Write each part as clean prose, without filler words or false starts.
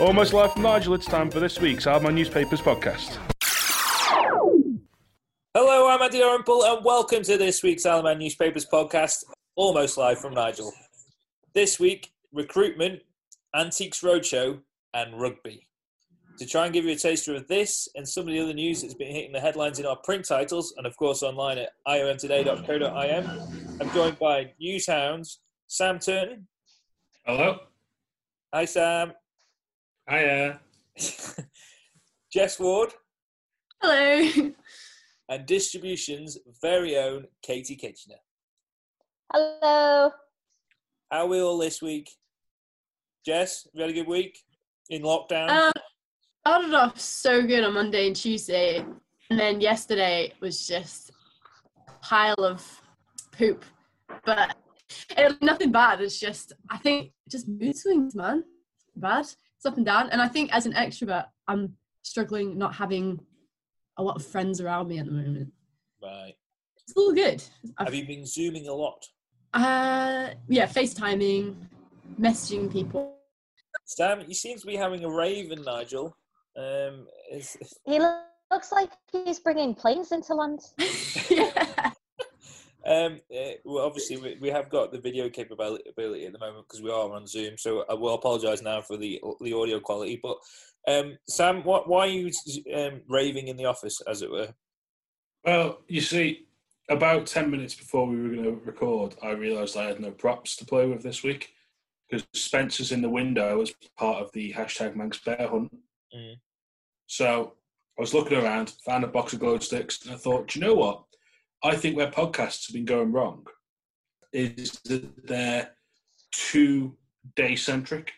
Almost live from Nigel, it's time for this week's Alma Newspapers podcast. Hello, I'm Andy Orenpool, and welcome to this week's Alma Newspapers podcast, almost live from Nigel. This week, recruitment, Antiques Roadshow, and rugby. To try and give you a taster of this and some of the other news that's been hitting the headlines in our print titles, and of course online at iomtoday.co.im, I'm joined by news hounds Sam Turton. Hello. Hi, Sam. Hiya. Jess Ward. Hello. And Distribution's very own Katie Kitchener. Hello. How are we all this week? Jess, have you had a good week in lockdown? Started off so good on Monday and Tuesday, and then yesterday was just a pile of poop. But it was nothing bad. It's just, I think, just mood swings, man. Bad. It's up and down. And I think as an extrovert, I'm struggling not having a lot of friends around me at the moment. Right. It's all good. Have you been Zooming a lot? Yeah, FaceTiming, messaging people. Sam, you seem to be having a rave in Nigel. He looks like he's bringing planes into land. Yeah. Well, obviously, we have got the video capability at the moment because we are on Zoom, so I will apologise now for the audio quality. But Sam, why are you raving in the office, as it were? Well, you see, about 10 minutes before we were going to record, I realised I had no props to play with this week because Spencer's in the window as part of the hashtag Manx Bear Hunt. Mm. So I was looking around, found a box of glow sticks, and I thought, do you know what? I think where podcasts have been going wrong is that they're too day-centric.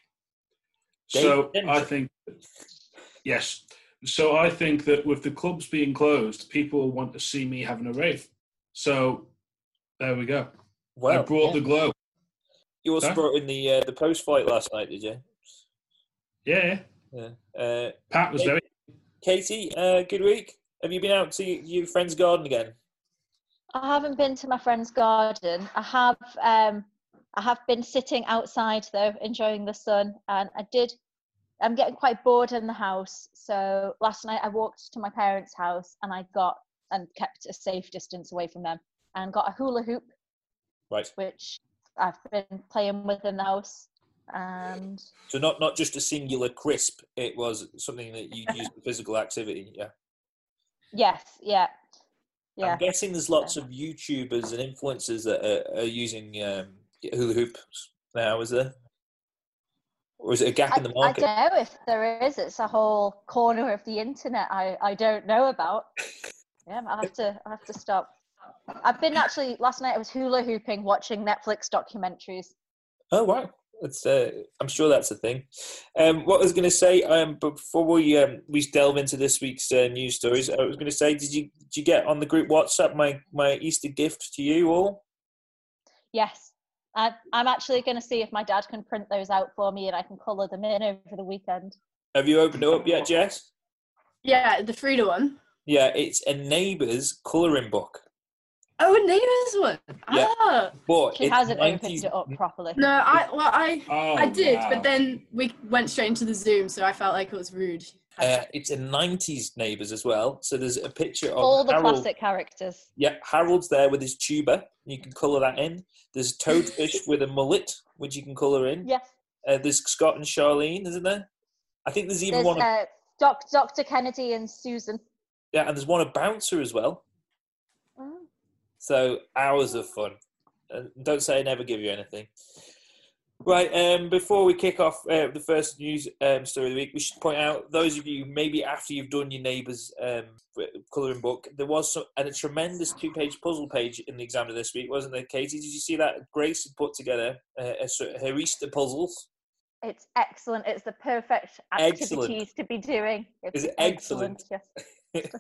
So I think, yes. So I think that with the clubs being closed, people want to see me having a rave. So there we go. Well, I brought the glow. You also brought in the post-fight last night, did you? Yeah. Pat was very... Katie, good week. Have you been out to your friend's garden again? I haven't been to my friend's garden. I have been sitting outside though, enjoying the sun, and I'm getting quite bored in the house. So last night I walked to my parents' house and kept a safe distance away from them and got a hula hoop. Right. Which I've been playing with in the house. And so not just a singular crisp, it was something that you used for physical activity, yeah? Yes, yeah. I'm guessing there's lots of YouTubers and influencers that are using hula hoops now, is there? Or is it a gap in the market? I don't know if there is. It's a whole corner of the internet I don't know about. Yeah, I have to stop. I've been actually, last night I was hula hooping watching Netflix documentaries. Oh, wow. I'm sure that's a thing. What I was going to say, before we delve into this week's news stories, I was going to say, did you get on the group WhatsApp my Easter gift to you all? Yes, I'm actually going to see if my dad can print those out for me and I can colour them in over the weekend. Have you opened it up yet, Jess? Yeah, the Frida one. Yeah, it's a neighbour's colouring book. Oh, a neighbour's one. Yeah. Ah. But she hasn't opened it up properly. No, I did, wow. But then we went straight into the Zoom, so I felt like it was rude. It's a 90s neighbours as well. So there's a picture of all the Harold. classic characters. Yeah, Harold's there with his tuba. You can colour that in. There's Toadfish with a mullet, which you can colour in. Yes. There's Scott and Charlene, isn't there? I think there's even one of... Dr. Kennedy and Susan. Yeah, and there's one of Bouncer as well. Oh. So, hours of fun. Don't say I never give you anything. Right, before we kick off the first news story of the week, we should point out, those of you, maybe after you've done your neighbour's colouring book, there was a tremendous 2-page puzzle page in the Examiner this week, wasn't there, Katie? Did you see that? Grace had put together her Easter puzzles. It's excellent. It's the perfect activities to be doing. Is it excellent? Yes.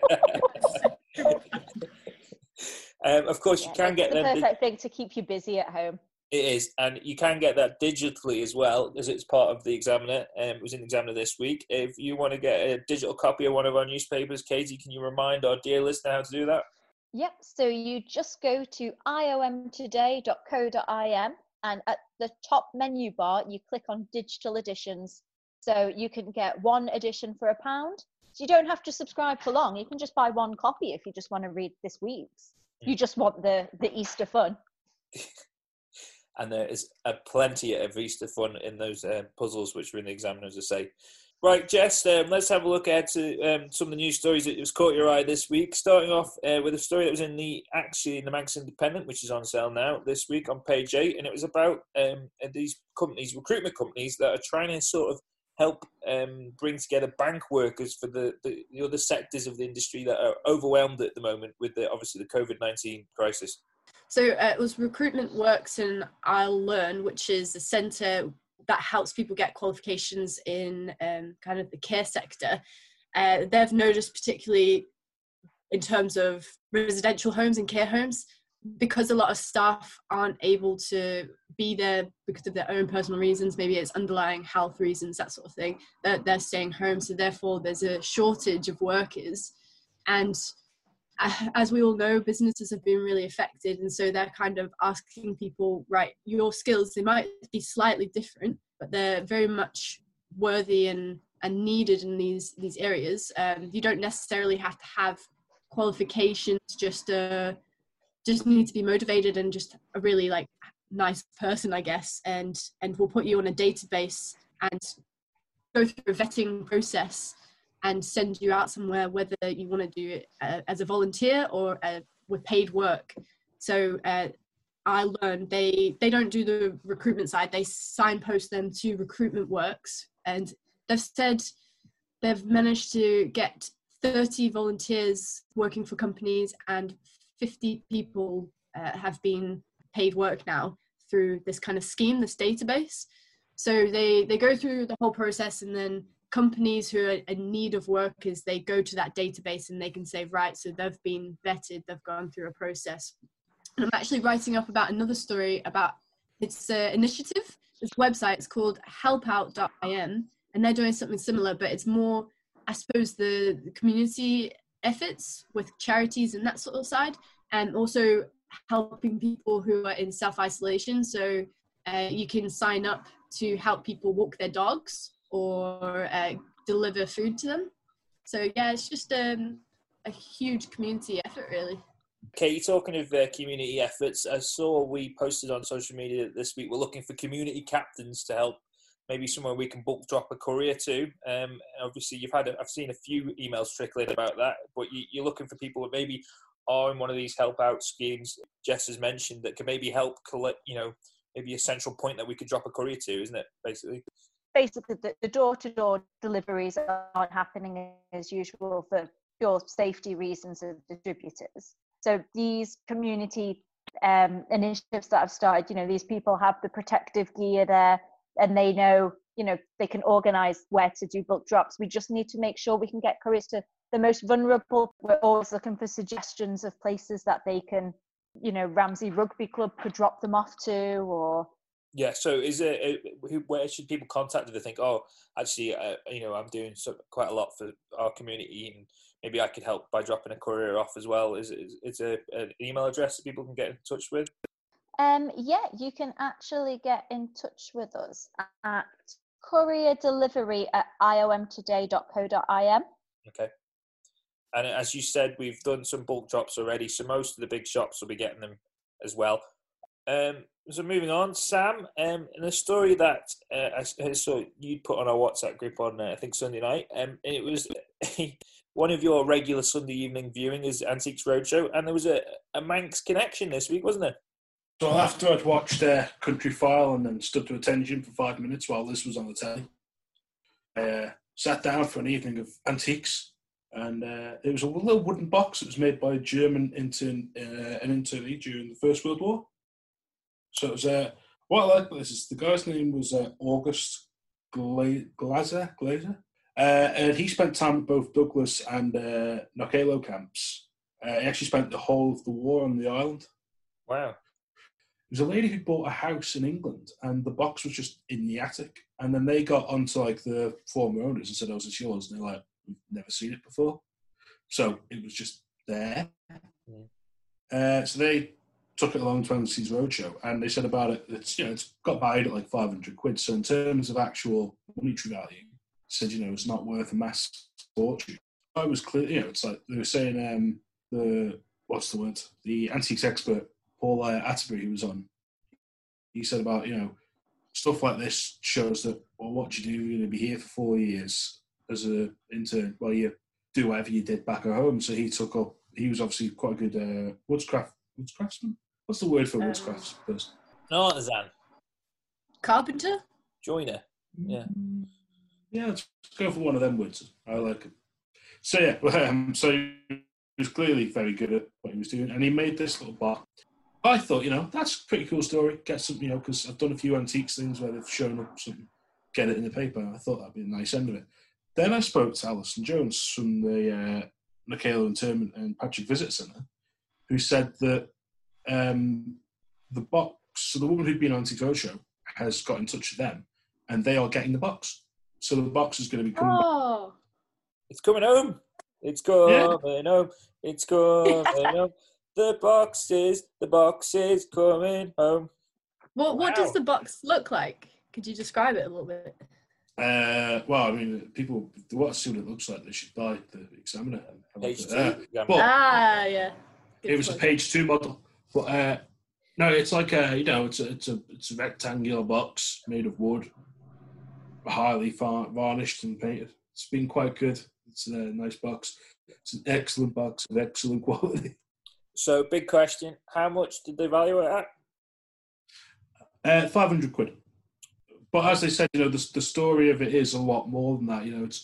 Of course, you can get the perfect thing to keep you busy at home. It is, and you can get that digitally as well, as it's part of the Examiner. It was in the Examiner this week. If you want to get a digital copy of one of our newspapers, Katie, can you remind our dear listener how to do that? Yep, so you just go to iomtoday.co.im, and at the top menu bar, you click on digital editions, So you can get one edition for £1. So you don't have to subscribe for long. You can just buy one copy if you just want to read this week's. You just want the Easter fun. And there is plenty of Easter fun in those puzzles which are in the examiners, as I say. Right, Jess, let's have a look ahead to some of the news stories that has caught your eye this week. Starting off with a story that was in the Manx Independent, which is on sale now this week on page 8, and it was about these companies, recruitment companies, that are trying to sort of help bring together bank workers for the other sectors of the industry that are overwhelmed at the moment with obviously the COVID-19 crisis. So it was Recruitment Works and I'll Learn, which is a centre that helps people get qualifications in kind of the care sector. They've noticed, particularly in terms of residential homes and care homes, because a lot of staff aren't able to be there because of their own personal reasons, maybe it's underlying health reasons, that sort of thing, they're staying home. So therefore there's a shortage of workers. And as we all know, businesses have been really affected. And so they're kind of asking people, right, your skills, they might be slightly different, but they're very much worthy and needed in these areas. You don't necessarily have to have qualifications, just need to be motivated and just a really like nice person, I guess, and we'll put you on a database and go through a vetting process and send you out somewhere, whether you want to do it as a volunteer or with paid work. So I learned they don't do the recruitment side, they signpost them to Recruitment Works, and they've said they've managed to get 30 volunteers working for companies, and 50 people have been paid work now through this kind of scheme, this database. So they go through the whole process, and then companies who are in need of workers, they go to that database and they can say, right, so they've been vetted, they've gone through a process. And I'm actually writing up about another story about its initiative. This website, it's called helpout.im, and they're doing something similar, but it's more, I suppose, the community efforts with charities and that sort of side, and also helping people who are in self-isolation. So you can sign up to help people walk their dogs or deliver food to them. So yeah, it's just a huge community effort, really. Okay, talking of community efforts, I saw we posted on social media this week, we're looking for community captains to help, maybe somewhere we can bulk drop a courier to. Obviously, I've seen a few emails trickling about that, but you're looking for people that maybe are in one of these help out schemes Jess has mentioned that can maybe help collect, maybe a central point that we could drop a courier to, isn't it, basically? Basically, the door-to-door deliveries aren't happening as usual for pure safety reasons of distributors. So these community initiatives that I've started, these people have the protective gear there, and they know, they can organise where to do bulk drops. We just need to make sure we can get couriers to the most vulnerable. We're always looking for suggestions of places that they can, Ramsey Rugby Club could drop them off to, or... Yeah, so where should people contact if they think, oh, actually, I'm doing quite a lot for our community, and maybe I could help by dropping a courier off as well? Is an email address that people can get in touch with? Yeah, you can actually get in touch with us at courierdelivery@iomtoday.co.im. Okay. And as you said, we've done some bulk drops already, so most of the big shops will be getting them as well. So moving on, Sam, in a story that I saw you put on our WhatsApp group on, I think, Sunday night, and it was one of your regular Sunday evening viewing is Antiques Roadshow, and there was a Manx connection this week, wasn't there? So after I'd watched Country File and then stood to attention for 5 minutes while this was on the telly, I sat down for an evening of antiques, and it was a little wooden box. It was made by a German internee during the First World War. So it was what I like about this is the guy's name was August Glaser, and he spent time at both Douglas and Knockalo camps. He actually spent the whole of the war on the island. Wow. There was a lady who bought a house in England, and the box was just in the attic. And then they got onto the former owners and said, "Oh, is this yours?" And they're like, "We've never seen it before." So it was just there. So they took it along to Antiques Roadshow, and they said about it, it's got valued at £500. So in terms of actual monetary value, said, it's not worth a massive fortune. I was clear, it's like they were saying, the antiques expert, Paul Atterbury, who was on, he said about, stuff like this shows that, well, what you do, you're going to be here for 4 years as a intern while you do whatever you did back at home. So he was obviously quite a good woodscraftsman? What's the word for woodscrafts person? No, artisan. Carpenter? Joiner. Yeah. Yeah, let's go for one of them words. I like it. So yeah, so he was clearly very good at what he was doing, and he made this little box. I thought, that's a pretty cool story. Get some, because I've done a few antiques things where they've shown up something, get it in the paper. I thought that'd be a nice end of it. Then I spoke to Alison Jones from the Michaela Interment and Patrick Visitor Centre, who said that the box, so the woman who'd been on Antiques Roadshow has got in touch with them, and they are getting the box. So the box is going to be coming back. It's coming home. It's coming home. It's coming home. The box is coming home. What does the box look like? Could you describe it a little bit? Well, I mean, people want to see what it looks like. They should buy the Examiner. Page 2. Yeah. Good It was a point. page 2 model, but no, it's like it's a rectangular box made of wood, highly varnished and painted. It's been quite good. It's a nice box. It's an excellent box of excellent quality. So, big question: how much did they value it at? 500 quid. But as they said, the story of it is a lot more than that.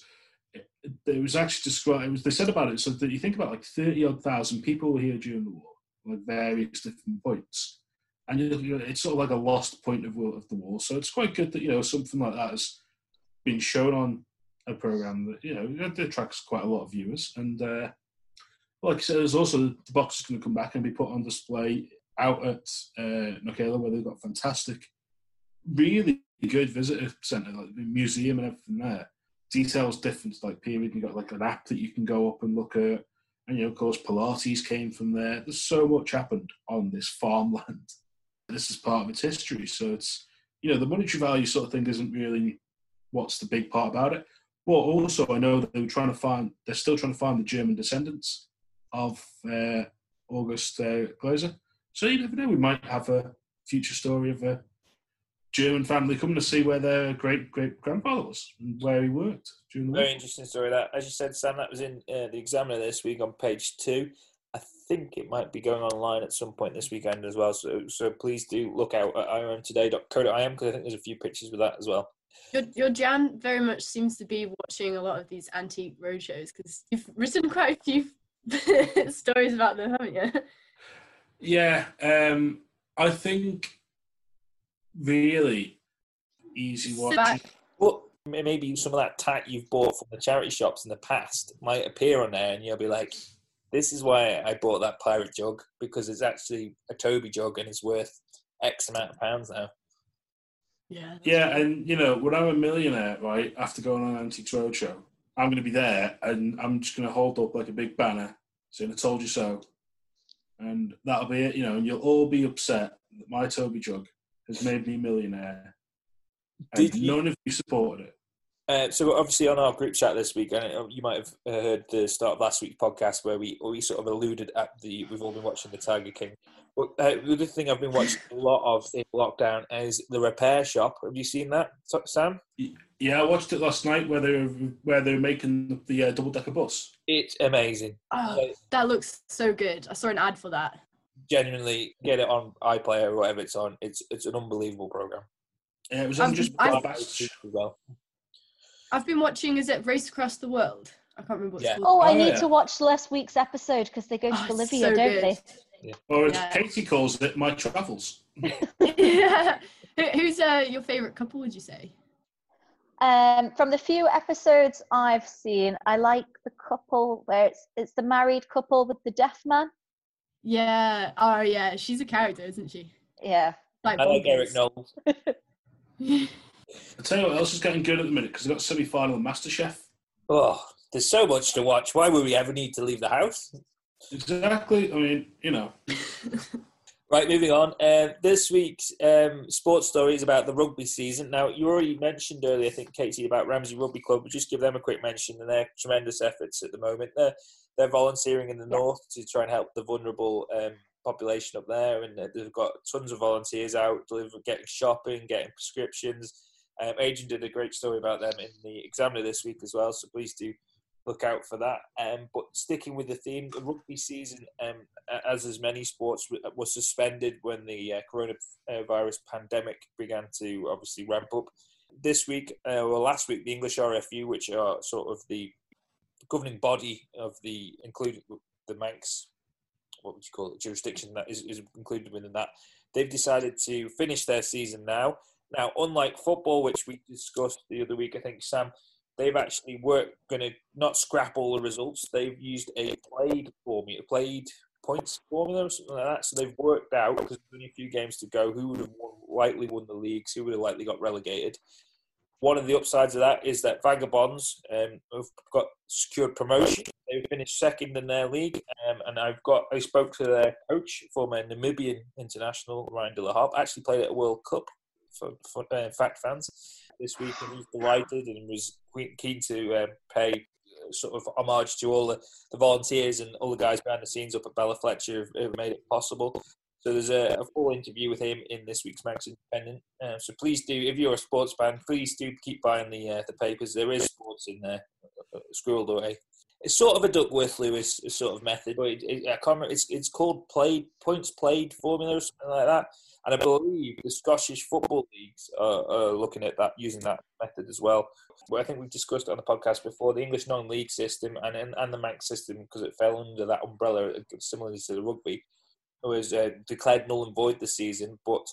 It was actually described. They said about it. So that you think about like 30,000 people were here during the war, like various different points, and it's sort of like a lost point of the war. So it's quite good that something like that has been shown on a program that it attracts quite a lot of viewers. And like I said, there's also the box is going to come back and be put on display out at Knockela, where they've got fantastic, really good visitor centre, like the museum and everything there. Details different, like period. You've got like an app that you can go up and look at. And, of course, Pilates came from there. There's so much happened on this farmland. This is part of its history. So it's, the monetary value sort of thing isn't really what's the big part about it. But also, I know that they're still trying to find the German descendants of August Glaser. So you never know, we might have a future story of a German family coming to see where their great-great-grandfather was and where he worked during the war. Very interesting story, that. As you said, Sam, that was in the Examiner this week on page 2. I think it might be going online at some point this weekend as well. So please do look out at irmtoday.co.im, because I think there's a few pictures with that as well. Your Jan very much seems to be watching a lot of these antique roadshows, because you've written quite a few stories about them, haven't you? Yeah, I think really easy watching. Well, maybe some of that tat you've bought from the charity shops in the past might appear on there, and you'll be like, this is why I bought that pirate jug, because it's actually a Toby jug and it's worth X amount of pounds now. Yeah, and when I'm a millionaire, right, after going on Antiques Roadshow, I'm going to be there and I'm just going to hold up like a big banner saying, I told you so. And that'll be it, and you'll all be upset that my Toby jug has made me a millionaire. And none of you supported it. So obviously on our group chat this week, and you might have heard the start of last week's podcast where we sort of alluded at we've all been watching the Tiger King. But the other thing I've been watching a lot of in lockdown is the Repair Shop. Have you seen that, Sam? Yeah, I watched it last night where they're making the double-decker bus. It's amazing. Oh, that looks so good. I saw an ad for that. Genuinely, get it on iPlayer or whatever it's on. It's an unbelievable program. Yeah, it was only just as well. I've been watching, is it Race Across the World? I can't remember what it's called. Oh, I need to watch last week's episode because they go to Bolivia, so don't good. they? Yeah. Or as Katie calls it, my travels. Yeah. Who's your favourite couple, would you say? From the few episodes I've seen, I like the couple where it's the married couple with the deaf man. Yeah. Oh, yeah. She's a character, isn't she? Yeah. I like Eric Knowles. I'll tell you what else is getting good at the minute, because they've got semi-final of MasterChef. Oh, there's so much to watch. Why would we ever need to leave the house? Exactly. I mean, Right, moving on. This week's sports story is about the rugby season. Now, you already mentioned earlier, I think, Katie, about Ramsey Rugby Club. But just give them a quick mention and their tremendous efforts at the moment. They're volunteering in the north to try and help the vulnerable population up there, and they've got tons of volunteers out, getting shopping, getting prescriptions. Adrian did a great story about them in the Examiner this week as well, so please do look out for that. But sticking with the theme, the rugby season, as many sports, was suspended when the coronavirus pandemic began to obviously ramp up. This week, last week, the English RFU, which are sort of the governing body of including the Manx, what would you call it, jurisdiction that is included within that, they've decided to finish their season now. Now, unlike football, which we discussed the other week, I think, Sam, they've actually going to not scrap all the results. They've used a played points formula or something like that. So they've worked out, because there's only a few games to go, who would have likely won the leagues, who would have likely got relegated. One of the upsides of that is that Vagabonds have got secured promotion. They finished second in their league, and I spoke to their coach, former Namibian international Ryan de la Harpe, actually played at a World Cup for Fact fans this week, and he was delighted and was keen to pay sort of homage to all the volunteers and all the guys behind the scenes up at Bella Fletcher who made it possible. So there's a full interview with him in this week's Manx Independent. So please do, if you're a sports fan, please do keep buying the papers. There is sports in there, squirreled away. It's sort of a Duckworth-Lewis sort of method, but I can't remember, it's called points played formula or something like that. And I believe the Scottish football leagues are looking at that, using that method as well. But I think we've discussed it on the podcast before, the English non-league system and the Manx system, because it fell under that umbrella, similarly to the rugby, was declared null and void this season. But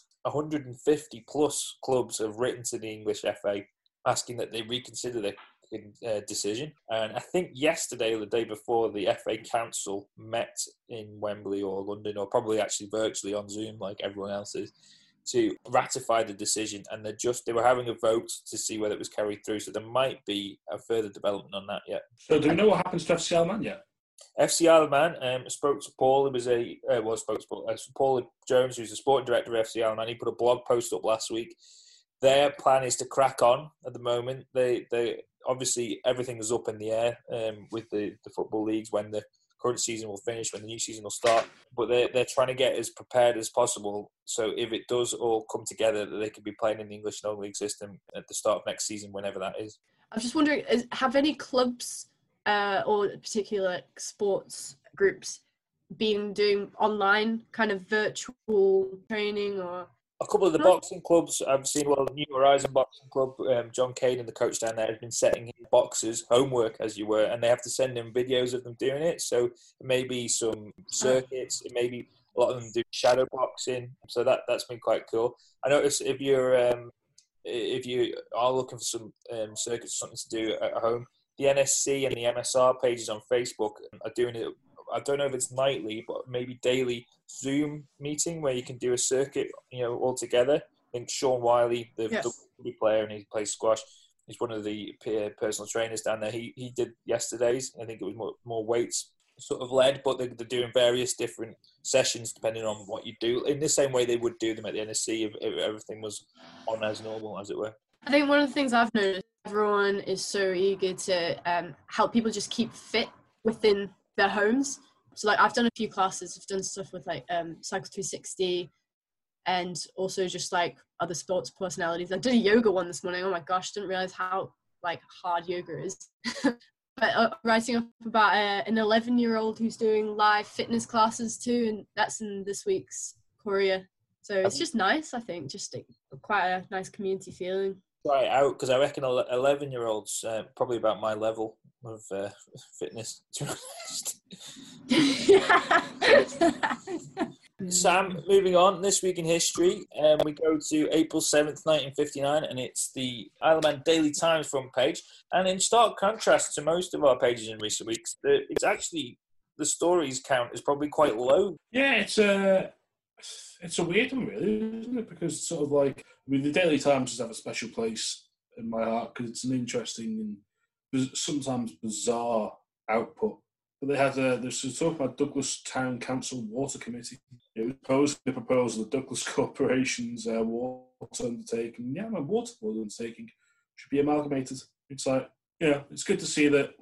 150 plus clubs have written to the English FA asking that they reconsider their decision. And I think yesterday or the day before, the FA Council met in Wembley or London, or probably actually virtually on Zoom like everyone else is, to ratify the decision. And they were having a vote to see whether it was carried through. So there might be a further development on that yet. So do we know what happens to FC Isle of Man yet? FC Isle of Man spoke to Paul. It was Paul Jones, who's the sporting director of FC Isle of Man. He put a blog post up last week. Their plan is to crack on at the moment. They obviously everything is up in the air with the football leagues, when the current season will finish, when the new season will start. But they're trying to get as prepared as possible. So if it does all come together, that they could be playing in the English non-league system at the start of next season, whenever that is. I was just wondering, have any clubs or particular sports groups been doing online kind of virtual training? Or a couple of the boxing clubs I've seen, New Horizon Boxing Club, John Kane and the coach down there has been setting in boxers homework, as you were, and they have to send in videos of them doing it. So it may be some circuits, it may be a lot of them do shadow boxing. So that's been quite cool. I noticed if you are looking for some circuits, something to do at home, the NSC and the MSR pages on Facebook are doing it. I don't know if it's nightly, but maybe daily Zoom meeting where you can do a circuit, all together. I think Sean Wiley, the rugby player, and he plays squash, he's one of the personal trainers down there. He did yesterday's. I think it was more weights sort of led, but they're doing various different sessions depending on what you do, in the same way they would do them at the NSC if everything was on as normal, as it were. I think one of the things I've noticed, everyone is so eager to help people just keep fit within their homes. So like I've done a few classes, I've done stuff with like Cycle 360 and also just like other sports personalities. I did a yoga one this morning. Oh my gosh, didn't realize how like hard yoga is. But writing up about an 11-year-old who's doing live fitness classes too, and that's in this week's Courier. So it's just nice, I think, just quite a nice community feeling. Try it out, because I reckon 11-year-olds probably about my level of fitness, to be honest. Sam, moving on, this week in history, we go to April 7th, 1959, and it's the Isle of Man Daily Times front page. And in stark contrast to most of our pages in recent weeks, it's actually, the stories count is probably quite low. Yeah, it's a weird one, really, isn't it? Because sort of like, the Daily Times does have a special place in my heart because it's an interesting and sometimes bizarre output But they had this was talk about Douglas Town Council Water Committee. It was posing the proposal that Douglas Corporation's water undertaking, water board undertaking, should be amalgamated. It's like, it's good to see that,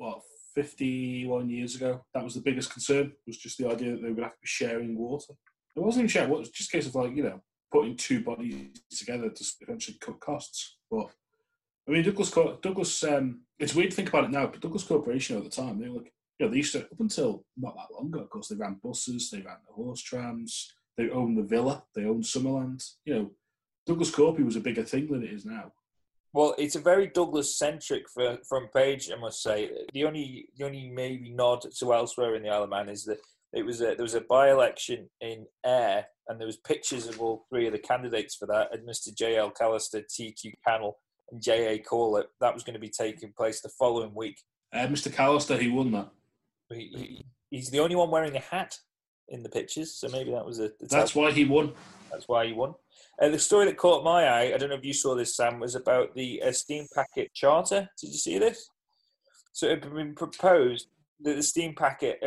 51 years ago, that was the biggest concern, was just the idea that they were going to have to be sharing water. It wasn't even sharing water, it was just a case of putting two bodies together to eventually cut costs. But, I mean, Douglas, it's weird to think about it now, but Douglas Corporation at the time, they were like, they used to, up until not that long ago, of course, they ran buses, they ran the horse trams, they owned the villa, they owned Summerland. Douglas Corpy was a bigger thing than it is now. Well, it's a very Douglas-centric front page, I must say. The only maybe nod to elsewhere in the Isle of Man is that there was a by-election in Ayr, and there was pictures of all three of the candidates for that, and Mr. J.L. Callister, T.Q. Cannell, and J.A. Corlett. That was going to be taking place the following week. Mr. Callister, he won that. He's the only one wearing a hat in the pictures, so maybe that was That's why he won. That's why he won. The story that caught my eye, I don't know if you saw this, Sam, was about the Steam Packet Charter. Did you see this? So it had been proposed that the Steam Packet,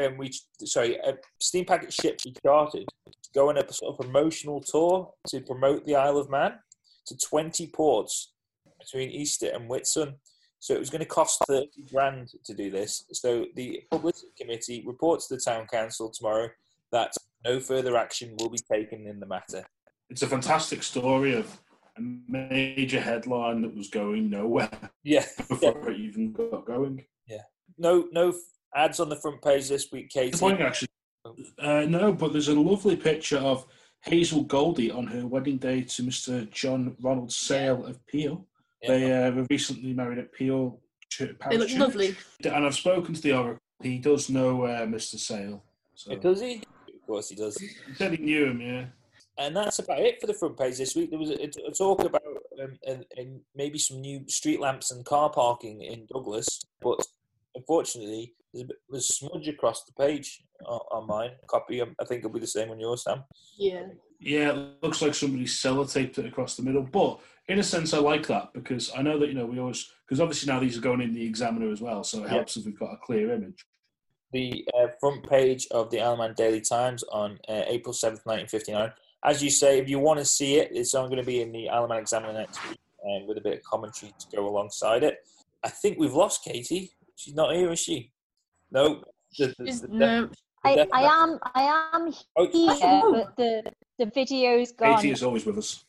Steam Packet ships be chartered to go on a sort of promotional tour to promote the Isle of Man to 20 ports between Easter and Whitsun. So it was going to cost $30,000 to do this. So the publicity committee reports to the town council tomorrow that no further action will be taken in the matter. It's a fantastic story of a major headline that was going nowhere. Yeah. Before it even got going. Yeah. No ads on the front page this week, Katie. Disappointing, actually. No, but there's a lovely picture of Hazel Goldie on her wedding day to Mr. John Ronald Sale of Peel. Yeah. They were recently married at Peel Church. They look lovely. And I've spoken to the Oracle. He does know Mr. Sale. So. Does he? Of course he does. He said he knew him, yeah. And that's about it for the front page this week. There was a talk about maybe some new street lamps and car parking in Douglas, but unfortunately, there's a smudge across the page on mine. Copy, I think it'll be the same on yours, Sam. Yeah. Yeah, it looks like somebody sellotaped it across the middle. But in a sense, I like that because I know that, we always, because obviously now these are going in the Examiner as well, so it helps if we've got a clear image. The front page of the Isle of Man Daily Times on April 7th, 1959. As you say, if you want to see it, it's going to be in the Isle of Man Examiner next week with a bit of commentary to go alongside it. I think we've lost Katie. She's not here, is she? No. No. I am here, but the video's gone. Katie is always with us.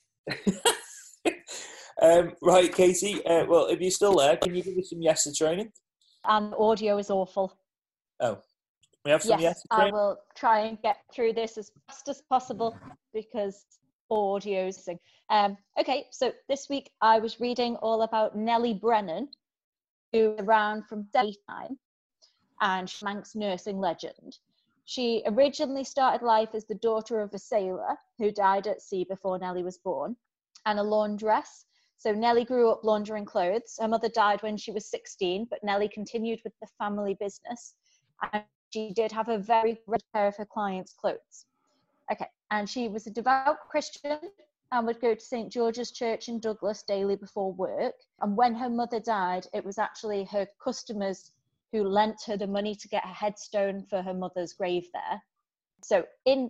Right, Katie. Well, if you're still there, can you give us some yes to training? Audio is awful. Oh. We have some yes to training? I will try and get through this as fast as possible because audio's thing. Okay, so this week I was reading all about Nellie Brennan, who was around from daytime, and Manx nursing legend. She originally started life as the daughter of a sailor who died at sea before Nellie was born, and a laundress. So Nellie grew up laundering clothes. Her mother died when she was 16, but Nellie continued with the family business. And she did have a very good care of her clients' clothes. Okay, and she was a devout Christian and would go to St. George's Church in Douglas daily before work. And when her mother died, it was actually her customers who lent her the money to get a headstone for her mother's grave there. So in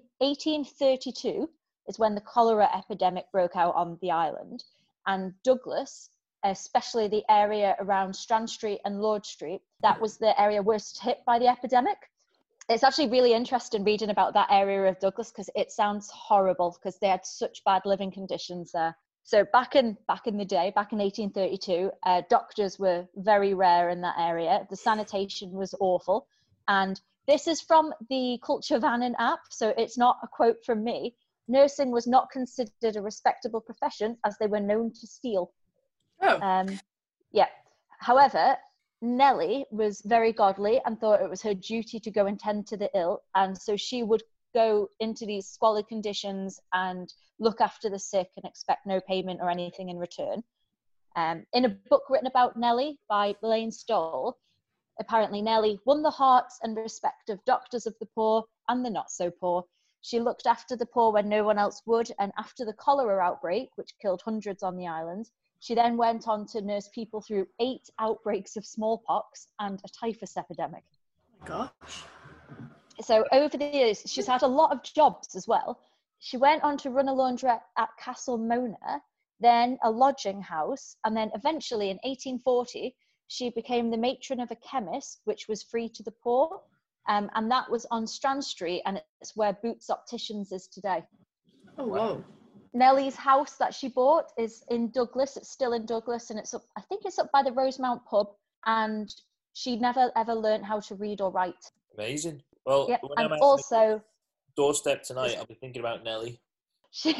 1832 is when the cholera epidemic broke out on the island. And Douglas, especially the area around Strand Street and Lord Street, that was the area worst hit by the epidemic. It's actually really interesting reading about that area of Douglas because it sounds horrible because they had such bad living conditions there. So back in the day, back in 1832, doctors were very rare in that area. The sanitation was awful. And this is from the Culture Vannin app, so it's not a quote from me. Nursing was not considered a respectable profession as they were known to steal. Oh. Yeah. However, Nellie was very godly and thought it was her duty to go and tend to the ill. And so she would go into these squalid conditions and look after the sick and expect no payment or anything in return. In a book written about Nellie by Blaine Stoll, apparently Nellie won the hearts and respect of doctors of the poor and the not so poor. She looked after the poor when no one else would, and after the cholera outbreak, which killed hundreds on the island, she then went on to nurse people through 8 outbreaks of smallpox and a typhus epidemic. Oh my gosh. So over the years, she's had a lot of jobs as well. She went on to run a laundrette at Castle Mona, then a lodging house, and then eventually in 1840, she became the matron of a chemist, which was free to the poor. And that was on Strand Street, and it's where Boots Opticians is today. Oh, whoa. Nellie's house that she bought is in Douglas. It's still in Douglas, and it's up, I think it's up by the Rosemount pub. And she never ever learned how to read or write. Amazing. Well, Yeah, when and I'm also doorstep tonight, I'll be thinking about Nelly. she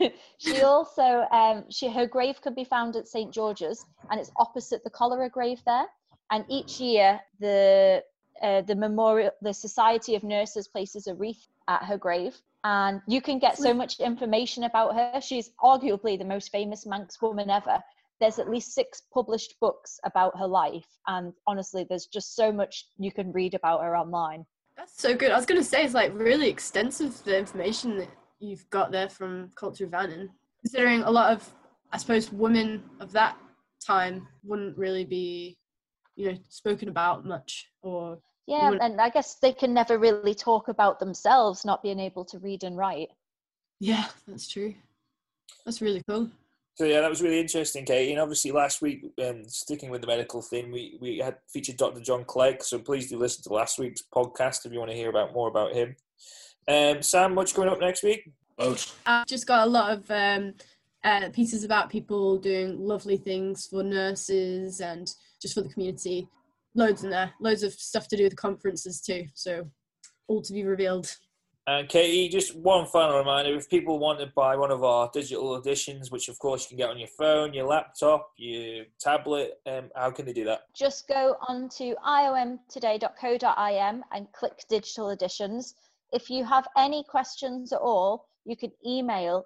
also her grave can be found at St George's, and it's opposite the cholera grave there. And each year the Society of Nurses places a wreath at her grave, and you can get so much information about her. She's arguably the most famous Manx woman ever. There's at least 6 published books about her life, and honestly, there's just so much you can read about her online. That's so good. I was going to say, it's like really extensive, the information that you've got there from Culture of Annan. Considering a lot of, I suppose, women of that time wouldn't really be, spoken about much. Or yeah, and I guess they can never really talk about themselves not being able to read and write. Yeah, that's true. That's really cool. So yeah, that was really interesting, Katie. And obviously last week, sticking with the medical thing, we had featured Dr. John Clegg. So please do listen to last week's podcast if you want to hear more about him. Sam, what's coming up next week? I've just got a lot of pieces about people doing lovely things for nurses and just for the community. Loads in there. Loads of stuff to do with conferences too. So all to be revealed. And Katie, just one final reminder, if people want to buy one of our digital editions, which of course you can get on your phone, your laptop, your tablet, how can they do that? Just go on to iomtoday.co.im and click digital editions. If you have any questions at all, you can email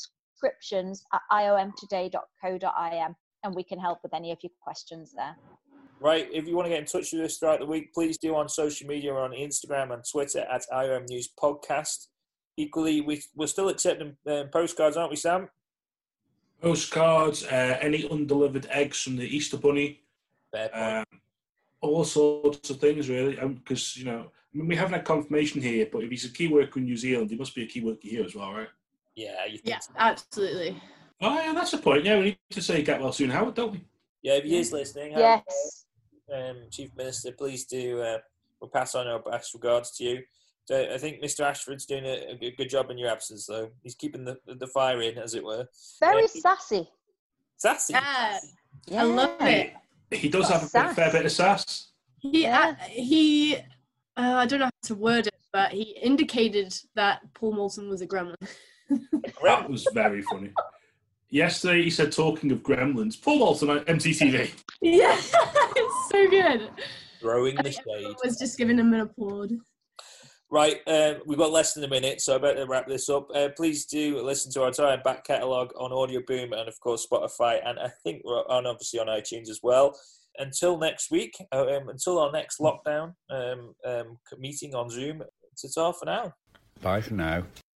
subscriptions@iomtoday.co.im and we can help with any of your questions there. Right, if you want to get in touch with us throughout the week, please do on social media or on Instagram and Twitter at IOM News Podcast. Equally, we're still accepting postcards, aren't we, Sam? Postcards, any undelivered eggs from the Easter Bunny. Fair point. All sorts of things, really. Because, we haven't had confirmation here, but if he's a key worker in New Zealand, he must be a key worker here as well, right? Yeah, you think Yeah, so. absolutely. Oh, yeah, that's the point. Yeah, we need to say get well soon, Howard, don't we? Yeah, if he is listening, Yes. Chief Minister, please do. We'll pass on our best regards to you. So I think Mr. Ashford's doing a good job in your absence, though. He's keeping the fire in, as it were. Very sassy. Sassy. Yeah, Yeah. I love it. He does have a Sass. fair bit of sass. He I don't know how to word it, but he indicated that Paul Moulton was a gremlin. That was very funny. Yesterday, he said, talking of gremlins, Paul Moulton on MTTV. Yeah, it's so good. Throwing the Everyone shade. was just giving him an applaud. Right, we've got less than a minute, so I better wrap this up. Please do listen to our entire back catalogue on Audio Boom and, of course, Spotify, and I think we're obviously on iTunes as well. Until next week, until our next lockdown meeting on Zoom, it's all for now. Bye for now.